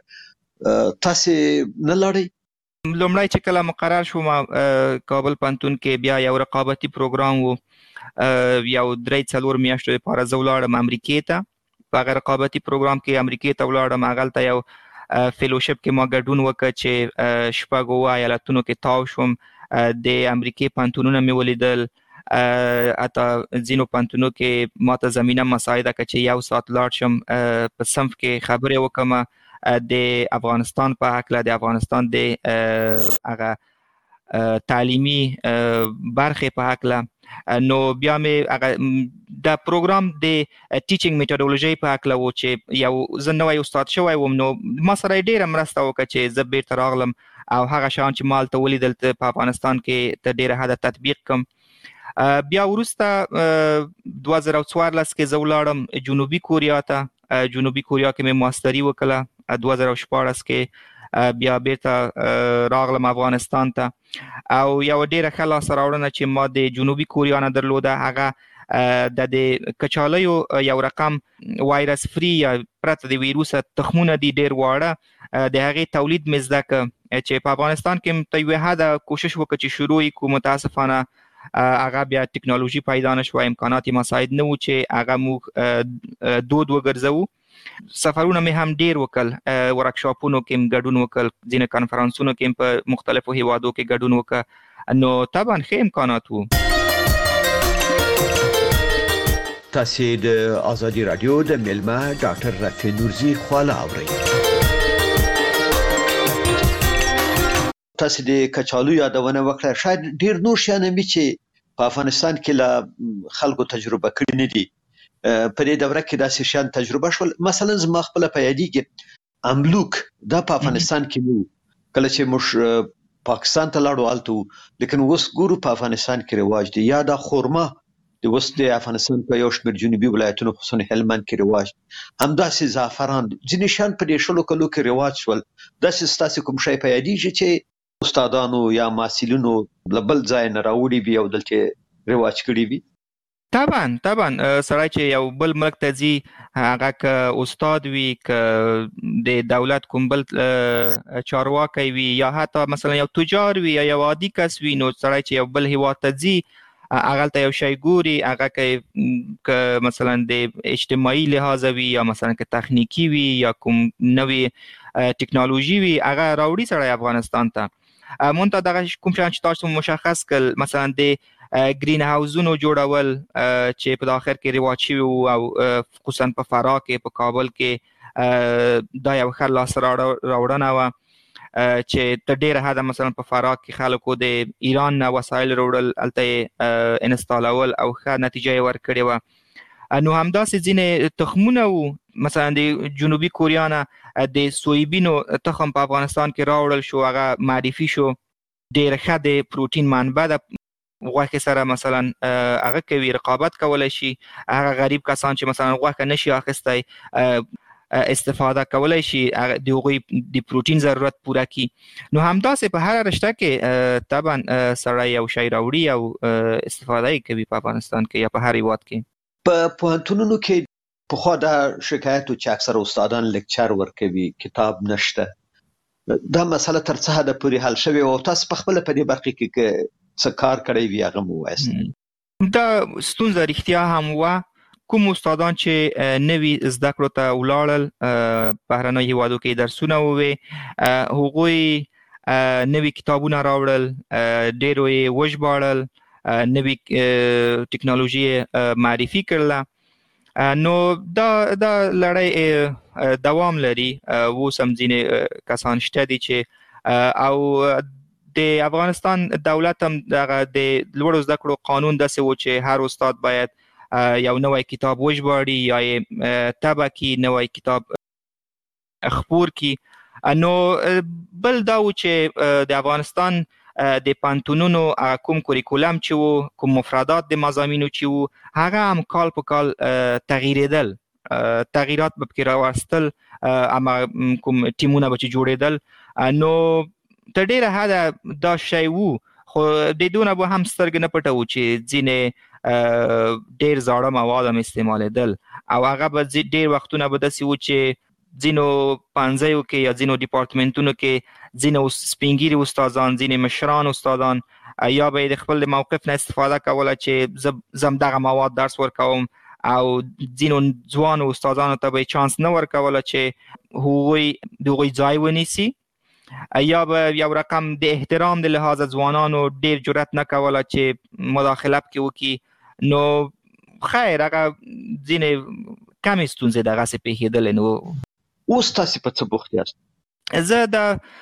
تاسې نه لاړئ؟ لومړی چې کله مقرر شوم کابل پوهنتون کې بیا یو رقابتي پروګرام و، یو 3-4 میاشتو لپاره زه ولاړم امریکې ته. په هغه رقابتي پروګرام کې امریکې ته ولاړم، هغلته یو فیلوشپ کې ما ګډون وکړ چې 6 ایالتونو کې تاو شوم. د امریکې پوهنتونونه مې ولیدل، حتی ځینو پوهنتونو کې ماته زمینه مساعده کړه چې یو ساعت لاړ شم په صنف کې خبرې وکړم د افغانستان په هکله، د افغانستان د هغه تعلیمي برخې په هکله. نو بیا مې د پروګرام د ټیچینګ میتودولوژي په هکله و چې یو زه نوی استاد شوی وم، نو ما سره یې ډېره مرسته وکړه چې زه بیرته راغلم او هغه شیان چې ما هلته ولیدل په افغانستان کې تر ډېره حده تطبیق کړم. بیا وروسته 2014 کې زه ولاړم جنوبي کوریا ته. جنوبي کوریا کې مې ماستري وکړه. 2014 کې بیا بیرته راغلم افغانستان ته او یو ډیره ښه لاسته راوړنه چې ما د جنوبي کوریا نه درلوده هغه د کچالیو یو رقم وایرس فری یا پرته د ویروس تخمونه دي ډیر واړه د هغې تولید مې زده کړ چې په افغانستان کې تر یوې حده کوشش وکړ چې شروع یې کړو. متاسفانه هغه بیا ټکنالوژي پیدا نه شوه، امکانات یې مساعد نه وو چې هغه موږ دود وګرځوو. سفرونه مې هم ډیر وکړل، ورکشاپونو کې هم ګډون وکړل، ځینې کنفرانسونو کې هم په مختلفو هیوادو کې ګډون وکړ. نو طبعا ښه امکانات وو. تاسو د آزادی رادیو د میلمه ډاکټر رفیع نورزي خواله اورئ. تاسو د کچالو یادونه وکړه، شاید ډیر نور شیان هم چې په افغانستان کې لا خلکو تجربه کړی نه دي. په دې دوره کې داسې شیان تجربه شول. مثلا زما خپل په یادېږي املوک دا په افغانستان کې نو کله چې موږ پاکستان ته لاړو الته، لیکن اوس ګورو په افغانستان کې رواج دی. یا دا خورما د اوس د افغانستان په یو شمېر جنوبي ولایتونو خصوصا هلمند کې رواج، همداسې زعفران ځینې شیان په دې شلو کلو کې رواج شول. داسې ستاسو کوم شی په یادېږي چې استادانو یا محصلینو له بل ځای نه راوړي وي او دلته رواج کړي وي؟ طبعا سړی چې یو بل ملک ته ځي، هغه که استاد وي، که د دولت کوم بل چارواکی وي، یا حتی مثلا یو تجار وي یا یو عادي کس وي، نو سړی چې یو بل هیواد ته ځي هغه ته یو شی ګوري، هغه که مثلا د اجتماعي لحاظ وي یا مثلا که تخنیکی وي یا کوم نوې ټکنالوژي وي، هغه راوړي سړی افغانستان ته. مونږ ته دغه کوم شیان چې تاسو مشخص کړل، مثلا د گرین هاوزونو جوړول چې په اخر کې رواج شوي او خصوصا په فراه کې، په کابل کې دا یو ښه لاسته راوړنه وه چې تر ډیره حده مثلا په فراه کې خلکو د ایران نه وسایل راوړل، هلته یې انسټالول او ښه نتیجه یې ورکړې وه. نو همداسې ځینې تخمونه وو، مثلا د جنوبي کوریا نه د سویبینو تخم په افغانستان کې راوړل شو، هغه معرفي شو، ډیره ښه د پروټین منبع ده، غوښې سره مثلا هغه کوي، رقابت کولی شي. هغه غریب کسان چې مثلا غوښه نشي اخیستی استفاده کولی شي، د هغوی د پروټین ضرورت پوره کړي. نو همداسې په هر رشته کې طبعا سړی یو شی راوړي او استفاده یې کوي په افغانستان کې یا په هر هیواد کې. په پوهنتونونو کې پخوا دا شکایت و چې اکثر استادان لیکچر ورکوي، کتاب نشته. دا مسله تر څه حده پورې حل شوې او تاسو په خپله په دې برخه کې څه کار کړی وي هغه مو ووایاست؟ دا ستونزه رښتیا هم وه. کوم استادان چې نوي زده کړو ته ولاړل، بهرنیو هیوادو کې درسونه ووې، هغوی نوي کتابونه راوړل، ډېرو یې وژباړل، نوي ټکنالوژي معرفي کړله. نو دا لړۍ دوام لري. اوس هم ځینې کسان شته دي چې او د افغانستان دولت هم دغه د لوړو زده کړو قانون داسې و چې هر استاد باید یو نوی کتاب وژباړي یا یې طبع کړي، نوی کتاب خپور کړي. نو بل دا و چې د افغانستان د پوهنتونونو کوم کوریکولم چې و، کوم مفردات د مضامینو چې و، هغه هم کال په کال تغییرېدل، تغییرات به پکې راوستل، اما کوم ټیمونه به چې جوړېدل. نو تر ډیره حده دا شی وو، خو د دونه به هم سترګې نه پټوو چې ځینې ډیر زاړه مواد هم استعمالېدل او هغه به ډیر وختونه به داسې وو چې ځینو پوهنځیو کې یا ځینو ډیپارټمنټونو کې ځینو سپین ږیري استادان، ځینې مشران استادان یا به د خپل موقف نه استفاده کوله چې زه دغه مواد درس ورکوم، او ځینو ځوانو استادانو ته به چانس نه ورکوله چې هغوی د هغوی ځای ونیسي، یا به یو رقم د احترام د لحاظ ځوانانو ډیر جرأت نه کوله چې مداخله پکې وکړي. نو خیر هغه ځینې کمې ستونزې دغسې پېښېدلې. نو اوس تاسې په څه بوخت یاست؟ زه د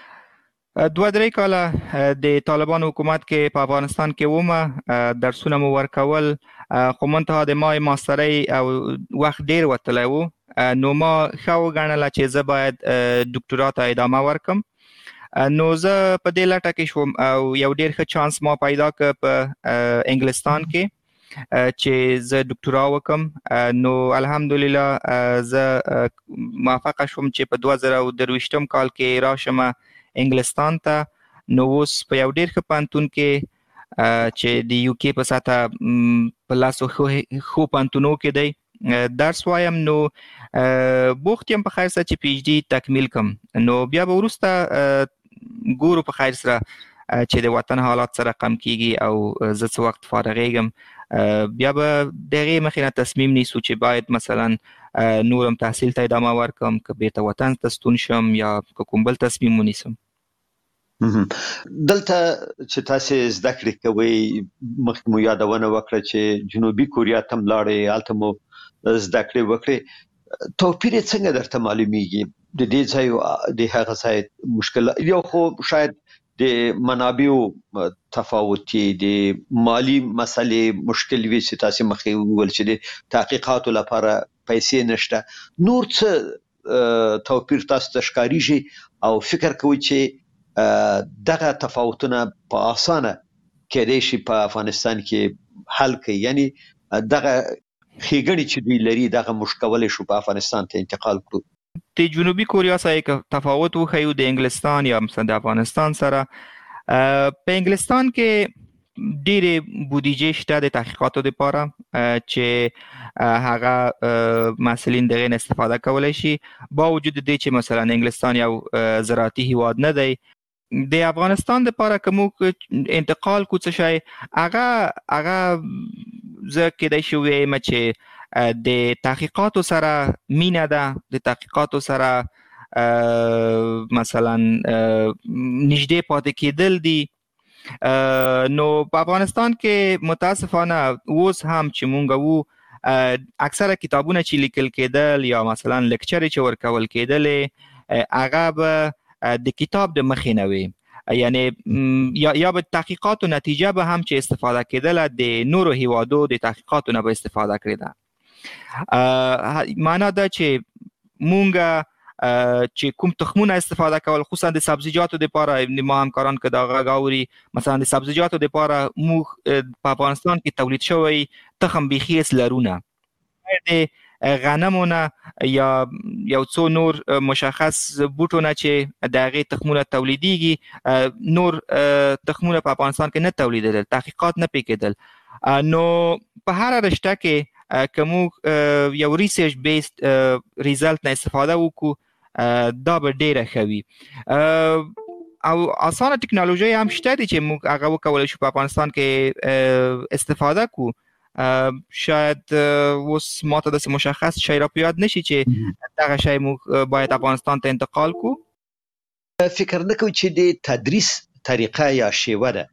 2-3 کاله د طالبانو حکومت کې په افغانستان کې وم، درسونه مو ورکول، خو منتها د ما ماسترۍ او وخت ډیر وتلی و. نو ما ښه وګڼله چې زه باید ډاکټرا ته ادامه ورکم. نو زه په دې لټه کې شوم او یو ډیر ښه چانس ما پیدا کړ په انګلستان کې چې زه ډاکټرا وکم. نو الحمدلله زه موفق شوم چې په 2023 کال کې راشم انګلستان ته. نو اوس په یو ډیر ښه پانتون کې چې د یو کې په ساته په لاسو خو پانتونو کې دی درس وایم. نو بوخت یم په خیر سره چې پی ایچ ډي تکمیل کم. نو بیا به وروسته ګورو په خیر سره چې د وطن حالات سره کم کیږي او زه څه وخت فارغېږم بیا به دغه مخینه تصمیم نیسو چې باید مثلا نورم تحصیل ته ادامه ورکم که بیرته وطن ته ستون شم یا کوم بل تصمیم ونیسم. دلته چې تاسو زده کړې کوي مخکې مو یادونه وکړه چې جنوبي کوریا ته لاړې هلته مو زده کړې وکړې توپیر څنګه درته معلومیږي د دې ځای د هغه ځای مشکل یو خو شاید د منابعو تفاوت د مالی مسلې مشکل وي چې تاسو مخې وول چې د تحقیقاتو لپاره پیسې نشته نور څه توپیر تاسو ته ښکاریږي او فکر کوئ چې دغه تفاوتونه په اسانه کېدای شي په افغانستان کې حل کړي یعنی دغه خېګړې چې دوی لري دغه مشکل شو په افغانستان ته انتقال کړو. د جنوبي کوریا سره تفاوت وخیو د انګلستان یا مثلا د افغانستان سره. په انګلستان کې ډېرې بودیجې شته د تحقیقاتو لپاره چې هغه محصلین دغه استفاده کولای شي با وجود دې چې مثلا انګلستان یو زراعتي هیواد نه دی. د افغانستان لپاره کوم انتقال کو څه شي هغه زه کېدای شي وایم چې د تحقیقاتو سره مینه ده د تحقیقاتو سره مثلا نږدې پاتې کېدل دي. نو په افغانستان کې متاسفانه اوس هم چې مونږ وو اکثره کتابونه چې لیکل کېدل یا مثلا لیکچر چې ورکول کېدل هغه به د کتاب د مخې نه وي یعنی یا به تحقیقاتو نتیجه به هم چې استفاده کېدل د نورو هیوادو د تحقیقاتو نه به استفاده کړي. معنا دا چې مونږ چې کوم تخمونه استفاده کول خصوصا د سبزیجاتو لپاره ما همکاران که دا غاوري مثلا د سبزیجاتو لپاره موږ په افغانستان کې تولید شوی تخم بیخیس لرونه د غنمونه یا یو څو نور مشخص بوټونه چې دغه تخمونه تولیديږي نور تخمونه په افغانستان کې نه تولیدېدل تحقیقات نه پکېدل. نو په هر رشته کې کوم یو ریسرچ بیسډ ریزلټ نه استفاده وکړو دا به ډیره خوي او اسانه ټکنالوژي هم شته چې موږ هغه وکولای شو په افغانستان کې استفاده کو. شاید اوس ماته د مشخص شی را پیاد نشي چې دغه شی موږ باید افغانستان ته انتقال کو. فکر نه کوم چې د تدریس طریقه یا شیوه ده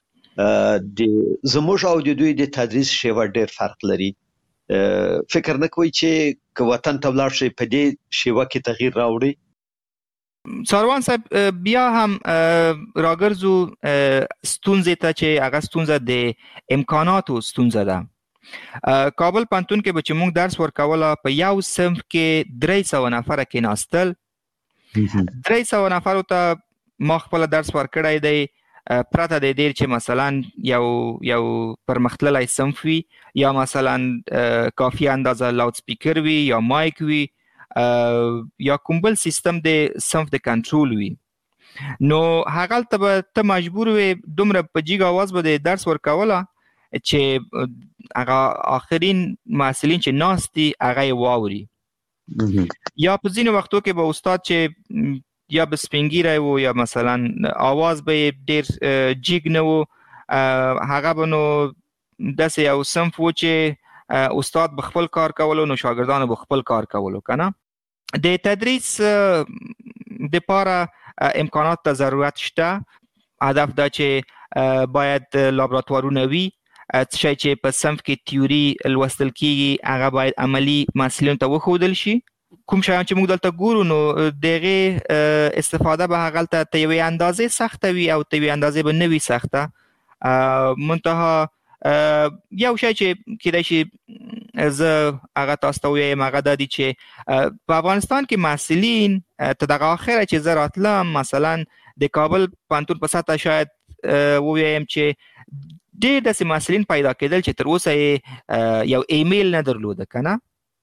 د زموږ او د دوی د تدریس شیوه ډیر فرق لري. فکر نه کوي چې وطن ته ولاړ شي په دې شیوه کې تغییر راوړي. ساروان صاحب بیا هم راګرځو ستونزې ته چې هغه ستونزه د امکاناتو ستونزه ده. کابل پانتون کې به چې موږ درس ورکوله په یو صنف کې 300 نفره کې ناستل 300 نفرو ته ما خپل درس ورکړی دی پرته د دې چې مثلا یو پرمختللی صنف وي یا مثلا کافي اندازه لاود سپیکر وي یا مایک وي یا کوم بل سیستم د صنف د کنټرول وي. نو هغه ته مجبور وي دومره په جیګ आवाज به درس ورکوله چې هغه آخرین محصلین چې ناستي هغه واوري. یا په ځینو وختو کې به استاد چې یا به سپینګیری وو یا مثلا आवाज به ډیر جیګ نه وو هغه به نو داسې یو صنف و چې استاد به خپل کار کولو نو شاګردانو به خپل کار کولو کنه. د تدریس لپاره امکانات ته ضرورت شته. هدف دا چې باید لابراتوارونه وي شي چې په صنف کې تیوري لوستل کیږي هغه باید عملی محصلینو ته وښودل شي. کوم شیان چې موږ دلته ګورو نو دغه استفاده به هغه ته یوې اندازې سخته وي او ته یوې اندازې به نه وي سخته. منتها یو شی چې کېدای شي زه هغه تاسو ته وایم هغه دا دی چې په افغانستان کې محصلین ته دغه اخره چې زه راتلم مثلا د کابل پوهنتون په سطح شاید ووایم چې ډېر داسې محصلین پیدا کېدل چې تر اوسه یې یو ایمیل نه درلوده کنه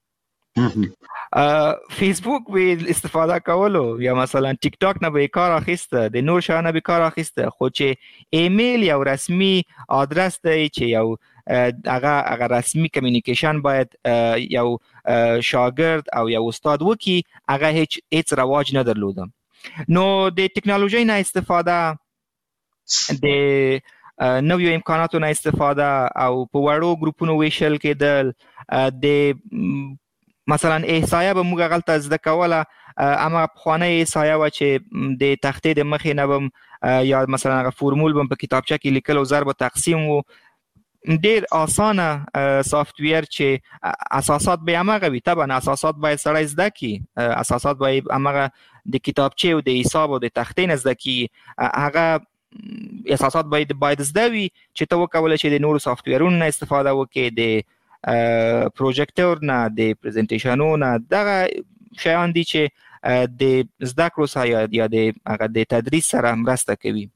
فیسبوک به استفاده کولو یا مثلا ټیک ټاک نه به کار اخیسته د نور شانه به کار اخیسته خو چې ایمیل یو رسمي آدرس دی چې یو هغه رسمي کمیونیکیشن باید یو شاګرد او یو استاد وکي هغه هیڅ رواج نه درلوده نو د ټکنالوژي نه استفاده د نویو امکاناتو نه استفاده او په وړو ګروپونو ویشل کېدل د مثلا احصایه به موږ غلطه زده کوله اما پخوانۍ احصایه وه چې د تختې د مخې نه بم یا مثلا هغه فورمول بم په کتابچه کې لیکل او ضرب تقسیم و ډېر اسانه سافټویر چې اساسات به همغه وي طبعا اساسات باید سړی زده کړي اساسات باید همغه د کتابچې او د حساب او د تختې نه زده کړي هغه اساسات باید زده وي چې ته وکولی چې د نورو سافټویرونو نه استفاده وکړې د پروجیکټور نه د پریزنټیشنونو نه دغه شیان دي چې د زده کړو سره یا د تدریس سره مرسته کوي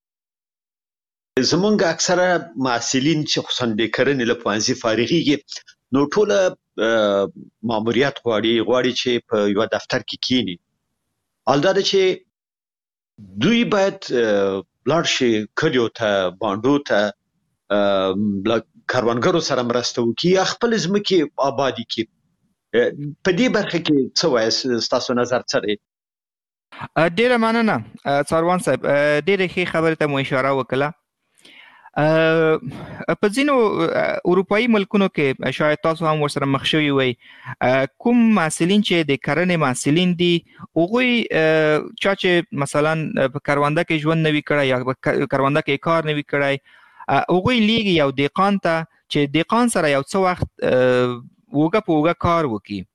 زمونږ اکثره محصلین چې خصوصا د کرنې له پوهنځي فارغېږي نو ټوله ماموریت غواړي چې په یو دفتر کې کینی البته چې دوی باید لاړ شي کلیو ته باندو ته کاروانګرو سره مرسته وکړي خپل ځمکې آبادي کړي په دې برخه کې څه وایي ستاسو نظر څه دی ډیره مننه څاروان صاحب ډیره ښه خبره ته مو اشاره وکړه په ځینو اروپایي ملکونو کې شاید تاسو هم ورسره مخ شوي وئ کوم محصلین چې د کرنې محصلین دي هغوی چا چې مثلا په کرونده کې ژوند نه وي کړی یا په کرونده کې کار نه وي کړی هغوی لیږي یو دهقان ته چې دهقان سره یو څه وخت اوږه په اوږه کار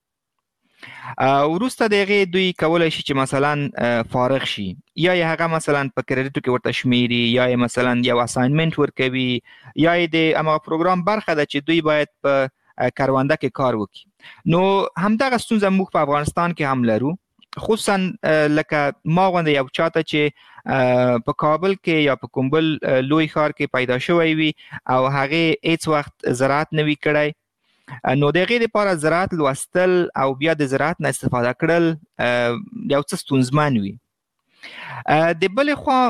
وکړي وروسته د هغې دوی کولی شي چې مثلا فارغ شي یا یې هغه مثلا په کریډیټو کې ورته شمیري یا یې مثلا یو اساینمنټ ورکوي یا یې د همغه پروګرام برخه ده چې دوی باید په کرونده کې کار وکړي نو همدغه ستونزه موږ په افغانستان کې هم لرو خصوصا لکه ما غوندې یو چاته چې په کابل کې یا په کوم بل لوی ښار کې پیدا شوی وي او هغې هیڅ وخت زراعت نه وي کړی نو د هغې دپاره زراعت لوستل او بیا د زراعت نه استفاده کړل یو څه ستونزمن وي د بلې خوا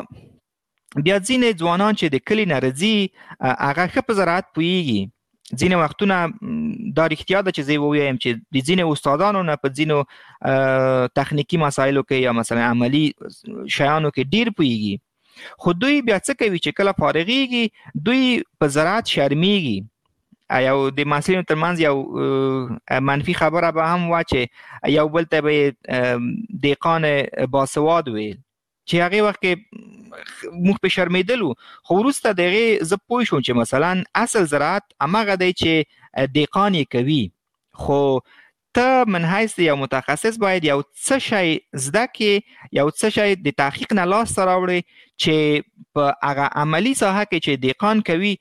بیا ځینې ځوانان چې د کلي نه راځي هغه ښه په زراعت پوهېږي ځینې وختونه دا رښتیا ده چې زه ووایم چې د ځینې استادانو نه په ځینو تخنیکي مسایلو کې یا مثلا عملي شیانو کې ډیر پوهېږي خو دوی بیا څه کوي چې کله فارغېږي دوی په زراعت شرمېږي یو د محصلینو ترمنځ یو منفي خبره به هم وه چې یو بل ته به دهقان باسواد ویل چې هغې وخت کې موږ په شرمېدلو خو وروسته د هغې زه پوه شوم چې مثلا اصل زراعت همغه دی چې دهقان یې کوي خو ته من حیث یو متخصص باید یو څه شی زده کړې یو څه شی د تحقیق نه لاسته راوړې چې په هغه عملي ساحه کې چې دهقان کوي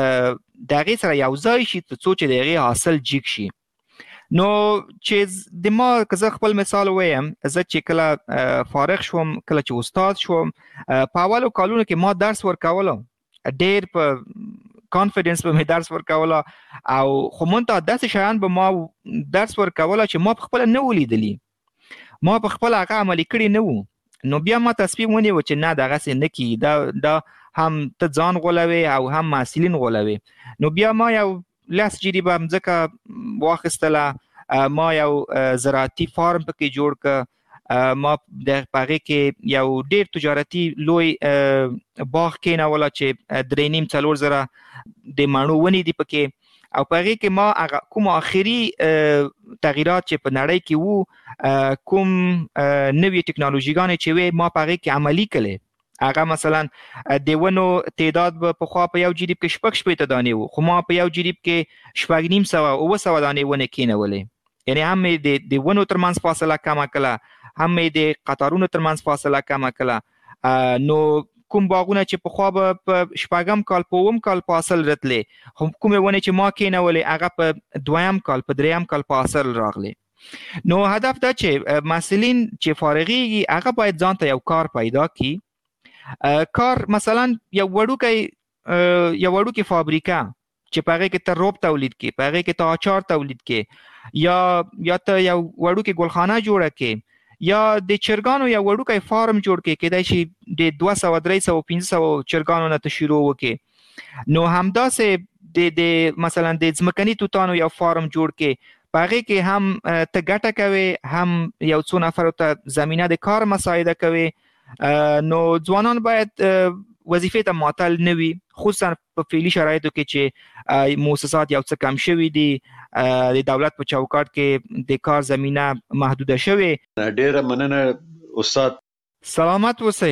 د هغې سره یو ځای شي تر څو چې د هغې حاصل جګ شي نو چې د ما که زه خپل مثال ووایم زه چې کله فارغ شوم کله چې استاد شوم په اولو کالونو کې ما درس ورکولو ډېر په کانفیډنس به مې درس ورکوله او خو منتها داسې شیان به ما درس ورکوله چې ما پخپله نه و لیدلي ما پخپله هغه عملي کړي نه وو نو بیا ما تصمیم ونیو چې نه دغسې نه کېږي دا هم ته ځان غولوې او هم محصلین غولوې نو بیا ما یو 10 جریبه مځکه واخیستله ما یو زراعتي فارم پکې جوړ که ما په هغې کې یو ډېر تجارتي لوی باغ کېنوله چې 3.5-4 زره د مڼو ونې دي پکې او په هغې کې ما کوم آخري تغییرات چې په نړۍ کې وو کوم نوې ټکنالوژیګانې چې وې ما په هغې کې عملي کړې هغه مثلا د ونو تعداد به پخوا په یو جریب کې 6-8 دانې وو خو ما په یو جریب کې 900 دانې ونې کېنولې یعنې هم مې د ونو ترمنځ فاصله کمه کړه هم مې د قطارونو ترمنځ فاصله کمه کړه نو کوم باغونه چې پخوا به په 6 کال په 9 کال په حاصل راتلې خو کومې ونې چې ما کېنولې هغه په 2 کال په 3 کال په حاصل راغلې نو هدف دا چې محصلین چې فارغېږي هغه باید ځان ته یو کار پیدا کړي کار مثلا یو وړوکی فابریکه چې پاره کې ته روب تولید کې، پاره کې ته اچار تولید کې، یا ته یو وړوکی ګلخانه جوړه کې، یا د چرګانو یو وړوکی فارم جوړ کې، کېدای شي د 200 300 500 چرګانو نه ته شروع وکې. نو همداسې د مثلا د ځمکني توتانو یو فارم جوړ کې، پاره کې هم ته ګټه کوي، هم یو څو نفر ته زمينه د کار مساعده کوي. نو ځوانان باید وظیفې ته معطل نه وي، خصوصا په فعلي شرایطو کې چې مؤسسات یو څه کم شوي دي، د دولت په چوکاټ کې د کار زمينه محدوده شوې. ډېره مننه استاد. سلامت اوسئ.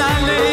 لاله